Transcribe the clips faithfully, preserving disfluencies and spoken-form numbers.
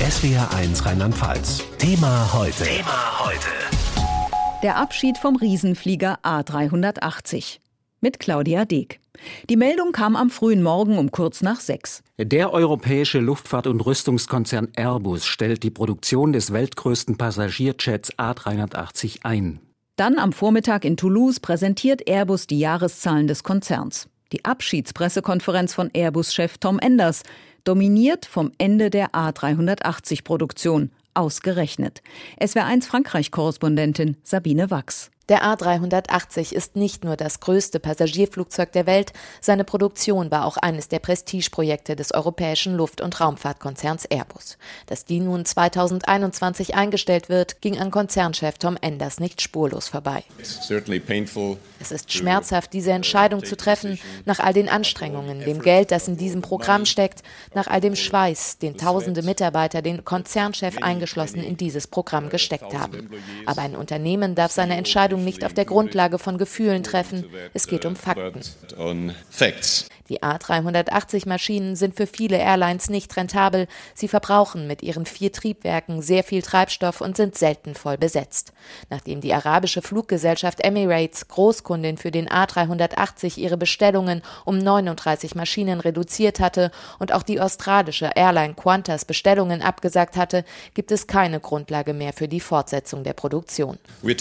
S W R eins Rheinland-Pfalz. Thema heute. Thema heute. Der Abschied vom Riesenflieger A dreihundertachtzig. Mit Claudia Deek. Die Meldung kam am frühen Morgen um kurz nach sechs. Der europäische Luftfahrt- und Rüstungskonzern Airbus stellt die Produktion des weltgrößten Passagierjets A dreihundertachtzig ein. Dann am Vormittag in Toulouse präsentiert Airbus die Jahreszahlen des Konzerns. Die Abschiedspressekonferenz von Airbus-Chef Tom Enders, dominiert vom Ende der A dreihundertachtzig-Produktion, ausgerechnet. S W R eins Frankreich-Korrespondentin Sabine Wachs. Der A dreihundertachtzig ist nicht nur das größte Passagierflugzeug der Welt, seine Produktion war auch eines der Prestigeprojekte des europäischen Luft- und Raumfahrtkonzerns Airbus. Dass die nun zweitausendeinundzwanzig eingestellt wird, ging an Konzernchef Tom Enders nicht spurlos vorbei. Es ist schmerzhaft, diese Entscheidung zu treffen, nach all den Anstrengungen, dem Geld, das in diesem Programm steckt, nach all dem Schweiß, den tausende Mitarbeiter, den Konzernchef eingeschlossen, in dieses Programm gesteckt haben. Aber ein Unternehmen darf seine Entscheidung nicht auf der Grundlage von Gefühlen treffen. Es geht um Fakten. Die A dreihundertachtzig Maschinen sind für viele Airlines nicht rentabel. Sie verbrauchen mit ihren vier Triebwerken sehr viel Treibstoff und sind selten voll besetzt. Nachdem die arabische Fluggesellschaft Emirates, Großkundin für den A dreihundertachtzig, ihre Bestellungen um neununddreißig Maschinen reduziert hatte und auch die australische Airline Qantas Bestellungen abgesagt hatte, gibt es keine Grundlage mehr für die Fortsetzung der Produktion. Wir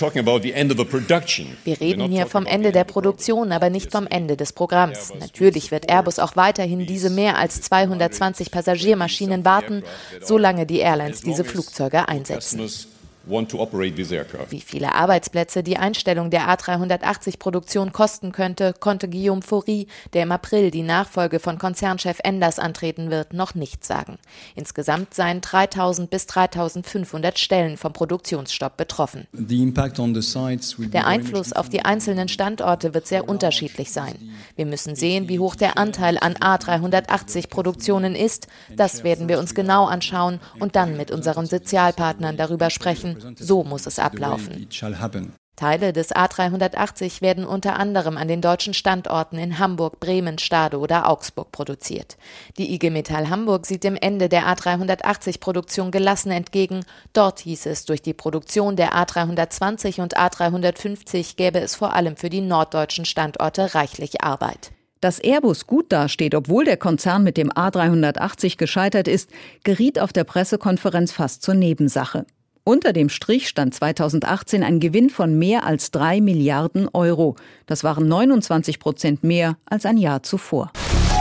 reden hier vom Ende der Produktion, aber nicht vom Ende des Programms. Natürlich wird Airbus auch weiterhin diese mehr als zweihundertzwanzig Passagiermaschinen warten, solange die Airlines diese Flugzeuge einsetzen. Wie viele Arbeitsplätze die Einstellung der A dreihundertachtzig-Produktion kosten könnte, konnte Guillaume Faury, der im April die Nachfolge von Konzernchef Enders antreten wird, noch nicht sagen. Insgesamt seien dreitausend bis dreitausendfünfhundert Stellen vom Produktionsstopp betroffen. Der Einfluss auf die einzelnen Standorte wird sehr unterschiedlich sein. Wir müssen sehen, wie hoch der Anteil an A dreihundertachtzig-Produktionen ist. Das werden wir uns genau anschauen und dann mit unseren Sozialpartnern darüber sprechen. So muss es ablaufen. Teile des A dreihundertachtzig werden unter anderem an den deutschen Standorten in Hamburg, Bremen, Stade oder Augsburg produziert. Die I G Metall Hamburg sieht dem Ende der A dreihundertachtzig-Produktion gelassen entgegen. Dort hieß es, durch die Produktion der A dreihundertzwanzig und A dreihundertfünfzig gäbe es vor allem für die norddeutschen Standorte reichlich Arbeit. Dass Airbus gut dasteht, obwohl der Konzern mit dem A dreihundertachtzig gescheitert ist, geriet auf der Pressekonferenz fast zur Nebensache. Unter dem Strich stand zweitausendachtzehn ein Gewinn von mehr als drei Milliarden Euro. Das waren neunundzwanzig Prozent mehr als ein Jahr zuvor.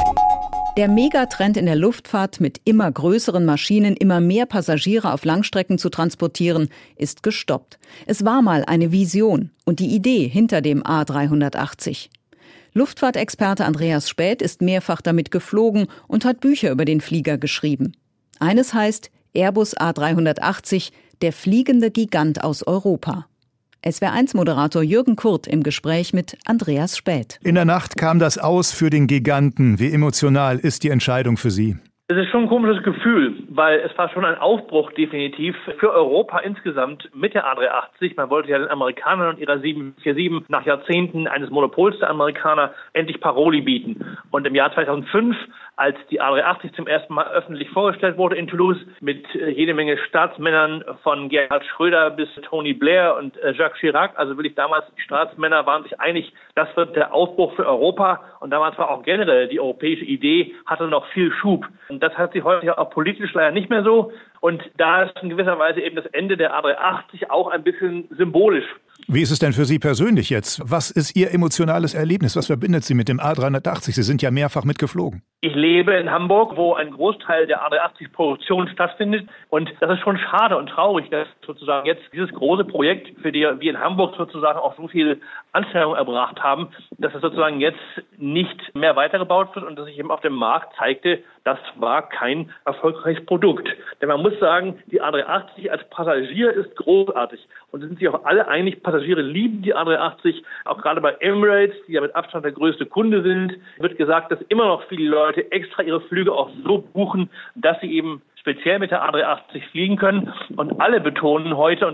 Der Megatrend in der Luftfahrt, mit immer größeren Maschinen immer mehr Passagiere auf Langstrecken zu transportieren, ist gestoppt. Es war mal eine Vision und die Idee hinter dem A dreihundertachtzig. Luftfahrtexperte Andreas Späth ist mehrfach damit geflogen und hat Bücher über den Flieger geschrieben. Eines heißt Airbus A dreihundertachtzig, der fliegende Gigant aus Europa. S W R eins Moderator Jürgen Kurt im Gespräch mit Andreas Späth. In der Nacht kam das Aus für den Giganten. Wie emotional ist die Entscheidung für Sie? Es ist schon ein komisches Gefühl, weil es war schon ein Aufbruch definitiv für Europa insgesamt mit der A dreihundertachtzig. Man wollte ja den Amerikanern und ihrer sieben vier sieben nach Jahrzehnten eines Monopols der Amerikaner endlich Paroli bieten. Und im Jahr zweitausendfünf, als die A dreihundertachtzig zum ersten Mal öffentlich vorgestellt wurde in Toulouse, mit äh, jede Menge Staatsmännern von Gerhard Schröder bis Tony Blair und äh, Jacques Chirac, also wirklich damals die Staatsmänner waren sich einig, das wird der Aufbruch für Europa. Und damals war auch generell die europäische Idee, hatte noch viel Schub. Und das hat sie heute ja auch politisch leider nicht mehr so. Und da ist in gewisser Weise eben das Ende der A dreihundertachtzig auch ein bisschen symbolisch. Wie ist es denn für Sie persönlich jetzt? Was ist Ihr emotionales Erlebnis? Was verbindet Sie mit dem A dreihundertachtzig? Sie sind ja mehrfach mitgeflogen. Ich lebe in Hamburg, wo ein Großteil der A dreihundertachtzig-Produktion stattfindet. Und das ist schon schade und traurig, dass sozusagen jetzt dieses große Projekt, für die wir in Hamburg sozusagen auch so viel Anstrengung erbracht haben, dass es sozusagen jetzt nicht mehr weitergebaut wird und dass sich eben auf dem Markt zeigte, das war kein erfolgreiches Produkt. Denn man muss sagen, die A dreihundertachtzig als Passagier ist großartig. Und sind sich auch alle einig, Passagiere lieben die A dreihundertachtzig. Auch gerade bei Emirates, die ja mit Abstand der größte Kunde sind, wird gesagt, dass immer noch viele Leute extra ihre Flüge auch so buchen, dass sie eben speziell mit der A dreihundertachtzig fliegen können. Und alle betonen heute, und das ist auch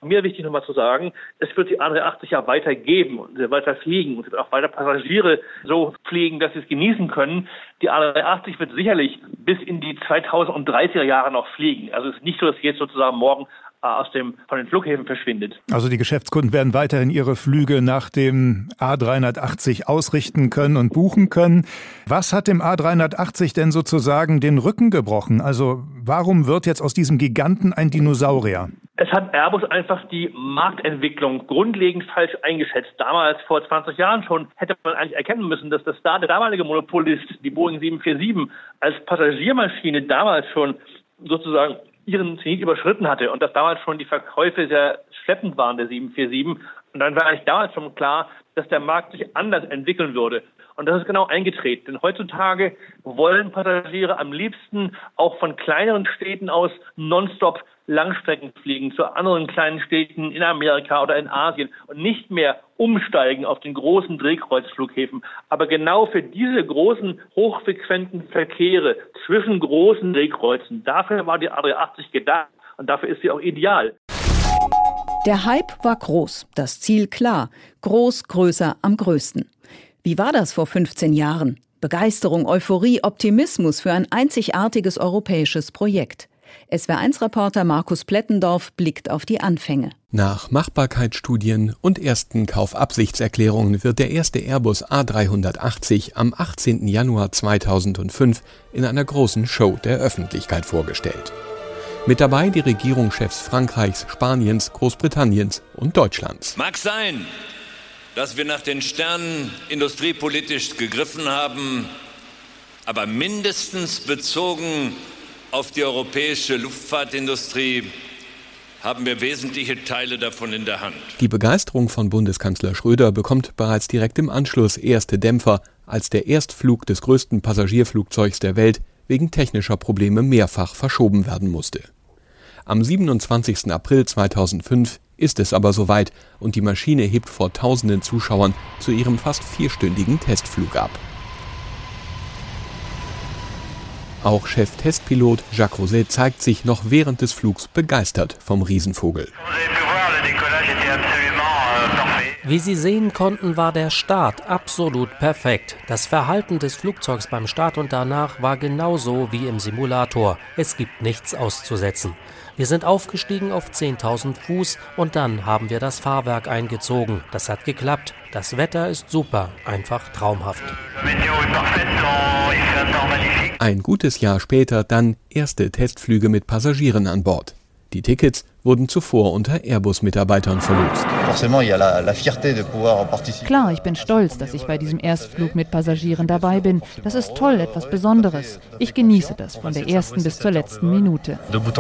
Mir wichtig nochmal zu sagen, es wird die A drei achtzig ja weiter geben und weiter fliegen und es wird auch weiter Passagiere so fliegen, dass sie es genießen können. Die A drei achtzig wird sicherlich bis in die zweitausenddreißiger Jahre noch fliegen. Also es ist nicht so, dass jetzt sozusagen morgen aus dem, von den Flughäfen verschwindet. Also die Geschäftskunden werden weiterhin ihre Flüge nach dem A dreihundertachtzig ausrichten können und buchen können. Was hat dem A dreihundertachtzig denn sozusagen den Rücken gebrochen? Also warum wird jetzt aus diesem Giganten ein Dinosaurier? Es hat Airbus einfach die Marktentwicklung grundlegend falsch eingeschätzt. Damals, vor zwanzig Jahren schon, hätte man eigentlich erkennen müssen, dass das da der damalige Monopolist, die Boeing sieben vier sieben, als Passagiermaschine damals schon sozusagen ihren Zenit überschritten hatte und dass damals schon die Verkäufe sehr schleppend waren, der sieben vier sieben. Und dann war eigentlich damals schon klar, dass der Markt sich anders entwickeln würde. Und das ist genau eingetreten. Denn heutzutage wollen Passagiere am liebsten auch von kleineren Städten aus nonstop Langstrecken fliegen zu anderen kleinen Städten in Amerika oder in Asien und nicht mehr umsteigen auf den großen Drehkreuzflughäfen. Aber genau für diese großen, hochfrequenten Verkehre zwischen großen Drehkreuzen, dafür war die A drei achtzig gedacht und dafür ist sie auch ideal. Der Hype war groß, das Ziel klar. Groß, größer, am größten. Wie war das vor fünfzehn Jahren? Begeisterung, Euphorie, Optimismus für ein einzigartiges europäisches Projekt. S W R eins Reporter Markus Plettendorf blickt auf die Anfänge. Nach Machbarkeitsstudien und ersten Kaufabsichtserklärungen wird der erste Airbus A dreihundertachtzig am achtzehnten Januar zweitausendfünf in einer großen Show der Öffentlichkeit vorgestellt. Mit dabei die Regierungschefs Frankreichs, Spaniens, Großbritanniens und Deutschlands. Mag sein, dass wir nach den Sternen industriepolitisch gegriffen haben, aber mindestens bezogen auf die europäische Luftfahrtindustrie haben wir wesentliche Teile davon in der Hand. Die Begeisterung von Bundeskanzler Schröder bekommt bereits direkt im Anschluss erste Dämpfer, als der Erstflug des größten Passagierflugzeugs der Welt wegen technischer Probleme mehrfach verschoben werden musste. Am siebenundzwanzigsten April zweitausendfünf ist es aber soweit und die Maschine hebt vor tausenden Zuschauern zu ihrem fast vierstündigen Testflug ab. Auch Chef-Testpilot Jacques Rosset zeigt sich noch während des Flugs begeistert vom Riesenvogel. Wie Sie sehen konnten, war der Start absolut perfekt. Das Verhalten des Flugzeugs beim Start und danach war genauso wie im Simulator. Es gibt nichts auszusetzen. Wir sind aufgestiegen auf zehntausend Fuß und dann haben wir das Fahrwerk eingezogen. Das hat geklappt. Das Wetter ist super, einfach traumhaft. Ein gutes Jahr später dann erste Testflüge mit Passagieren an Bord. Die Tickets wurden zuvor unter Airbus-Mitarbeitern verlost. Klar, ich bin stolz, dass ich bei diesem Erstflug mit Passagieren dabei bin. Das ist toll, etwas Besonderes. Ich genieße das von der ersten bis zur letzten Minute.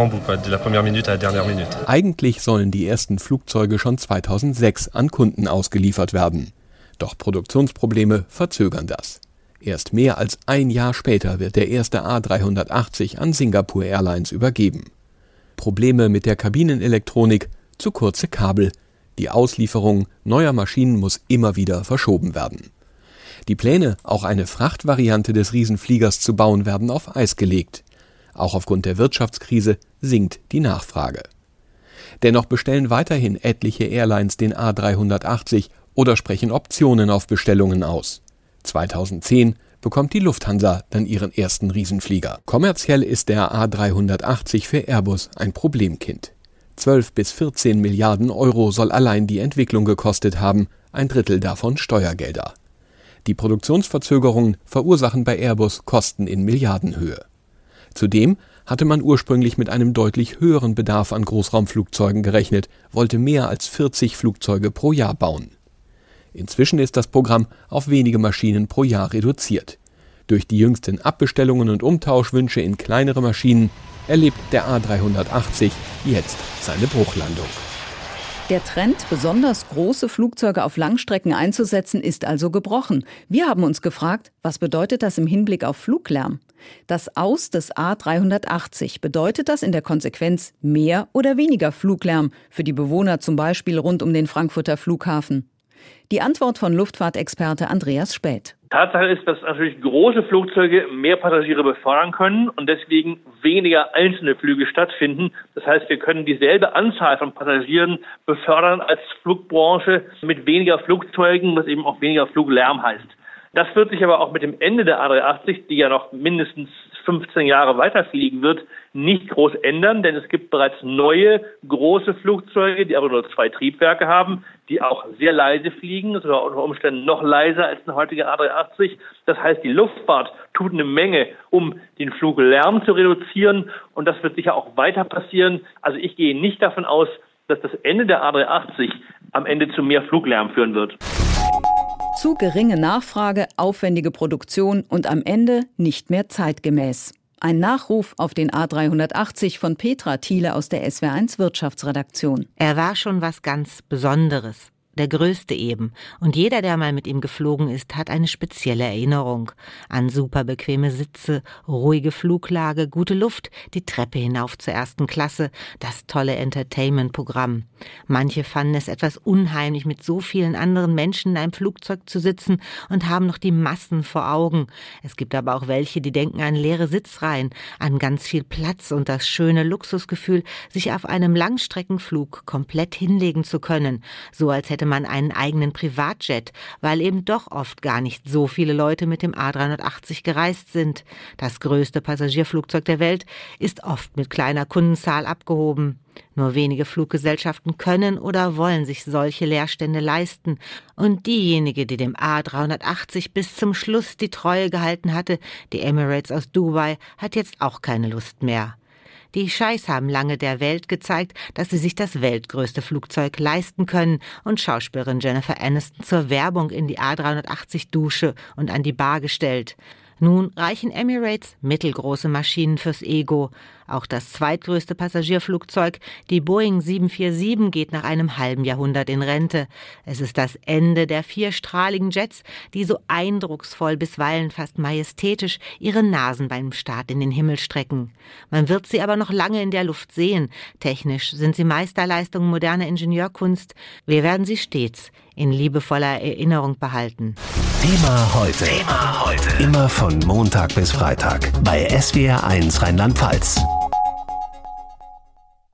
Eigentlich sollen die ersten Flugzeuge schon zweitausendsechs an Kunden ausgeliefert werden. Doch Produktionsprobleme verzögern das. Erst mehr als ein Jahr später wird der erste A dreihundertachtzig an Singapore Airlines übergeben. Probleme mit der Kabinenelektronik, zu kurze Kabel. Die Auslieferung neuer Maschinen muss immer wieder verschoben werden. Die Pläne, auch eine Frachtvariante des Riesenfliegers zu bauen, werden auf Eis gelegt. Auch aufgrund der Wirtschaftskrise sinkt die Nachfrage. Dennoch bestellen weiterhin etliche Airlines den A dreihundertachtzig oder sprechen Optionen auf Bestellungen aus. zweitausendzehn bekommt die Lufthansa dann ihren ersten Riesenflieger. Kommerziell ist der A dreihundertachtzig für Airbus ein Problemkind. zwölf bis vierzehn Milliarden Euro soll allein die Entwicklung gekostet haben, ein Drittel davon Steuergelder. Die Produktionsverzögerungen verursachen bei Airbus Kosten in Milliardenhöhe. Zudem hatte man ursprünglich mit einem deutlich höheren Bedarf an Großraumflugzeugen gerechnet, wollte mehr als vierzig Flugzeuge pro Jahr bauen. Inzwischen ist das Programm auf wenige Maschinen pro Jahr reduziert. Durch die jüngsten Abbestellungen und Umtauschwünsche in kleinere Maschinen erlebt der A dreihundertachtzig jetzt seine Bruchlandung. Der Trend, besonders große Flugzeuge auf Langstrecken einzusetzen, ist also gebrochen. Wir haben uns gefragt, was bedeutet das im Hinblick auf Fluglärm? Das Aus des A dreihundertachtzig, bedeutet das in der Konsequenz mehr oder weniger Fluglärm für die Bewohner zum Beispiel rund um den Frankfurter Flughafen? Die Antwort von Luftfahrtexperte Andreas Späth. Tatsache ist, dass natürlich große Flugzeuge mehr Passagiere befördern können und deswegen weniger einzelne Flüge stattfinden. Das heißt, wir können dieselbe Anzahl von Passagieren befördern als Flugbranche mit weniger Flugzeugen, was eben auch weniger Fluglärm heißt. Das wird sich aber auch mit dem Ende der A dreihundertachtzig, die ja noch mindestens fünfzehn Jahre weiterfliegen wird, nicht groß ändern, denn es gibt bereits neue große Flugzeuge, die aber nur zwei Triebwerke haben, die auch sehr leise fliegen, sogar unter Umständen noch leiser als eine heutige A dreihundertachtzig. Das heißt, die Luftfahrt tut eine Menge, um den Fluglärm zu reduzieren und das wird sicher auch weiter passieren. Also ich gehe nicht davon aus, dass das Ende der A dreihundertachtzig am Ende zu mehr Fluglärm führen wird. Zu geringe Nachfrage, aufwendige Produktion und am Ende nicht mehr zeitgemäß. Ein Nachruf auf den A dreihundertachtzig von Petra Thiele aus der S W R eins Wirtschaftsredaktion. Er war schon was ganz Besonderes. Der größte eben. Und jeder, der mal mit ihm geflogen ist, hat eine spezielle Erinnerung an super bequeme Sitze, ruhige Fluglage, gute Luft, die Treppe hinauf zur ersten Klasse, das tolle Entertainment-Programm. Manche fanden es etwas unheimlich, mit so vielen anderen Menschen in einem Flugzeug zu sitzen und haben noch die Massen vor Augen. Es gibt aber auch welche, die denken an leere Sitzreihen, an ganz viel Platz und das schöne Luxusgefühl, sich auf einem Langstreckenflug komplett hinlegen zu können, so als hätte man einen eigenen Privatjet, weil eben doch oft gar nicht so viele Leute mit dem A dreihundertachtzig gereist sind. Das größte Passagierflugzeug der Welt ist oft mit kleiner Kundenzahl abgehoben. Nur wenige Fluggesellschaften können oder wollen sich solche Leerstände leisten. Und diejenige, die dem A dreihundertachtzig bis zum Schluss die Treue gehalten hatte, die Emirates aus Dubai, hat jetzt auch keine Lust mehr. Die Scheichs haben lange der Welt gezeigt, dass sie sich das weltgrößte Flugzeug leisten können und Schauspielerin Jennifer Aniston zur Werbung in die A dreihundertachtzig-Dusche und an die Bar gestellt. Nun reichen Emirates mittelgroße Maschinen fürs Ego. Auch das zweitgrößte Passagierflugzeug, die Boeing sieben vier sieben, geht nach einem halben Jahrhundert in Rente. Es ist das Ende der vierstrahligen Jets, die so eindrucksvoll, bisweilen fast majestätisch, ihre Nasen beim Start in den Himmel strecken. Man wird sie aber noch lange in der Luft sehen. Technisch sind sie Meisterleistungen moderner Ingenieurkunst. Wir werden sie stets in liebevoller Erinnerung behalten. Thema heute. Thema heute. Immer von Montag bis Freitag bei S W R eins Rheinland-Pfalz.